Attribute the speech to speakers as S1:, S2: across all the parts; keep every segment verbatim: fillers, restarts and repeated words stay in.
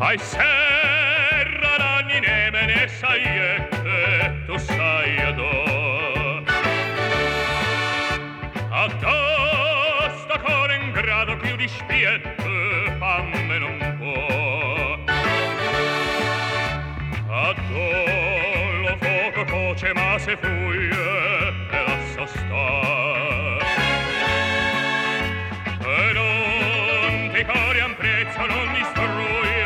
S1: Ai serra ragni nemene saiette, tu sai adò. Adò sta core in grado più di spiette, famme non può. Adò lo fuoco coce ma se fuie, e lascia sta. E non ti cori an prezzo, non distrugge.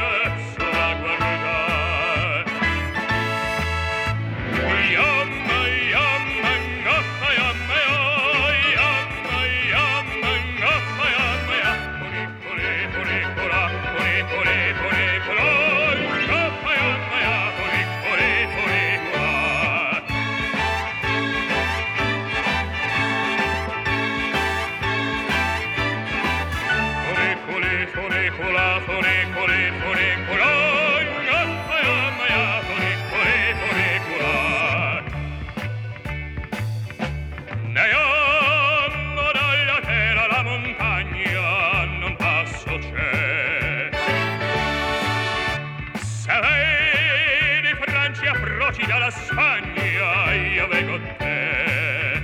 S1: Dalla Spagna io vengo te.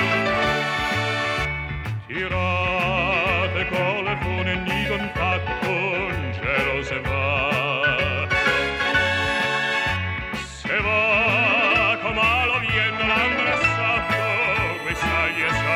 S1: Tirate con le fune ni con fatto un cielo se va. Se va come lo viene l'angrassato, questa gli sa.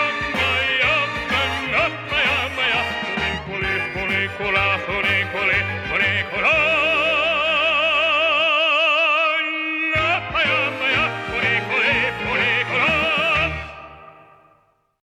S1: Funicola, funicola,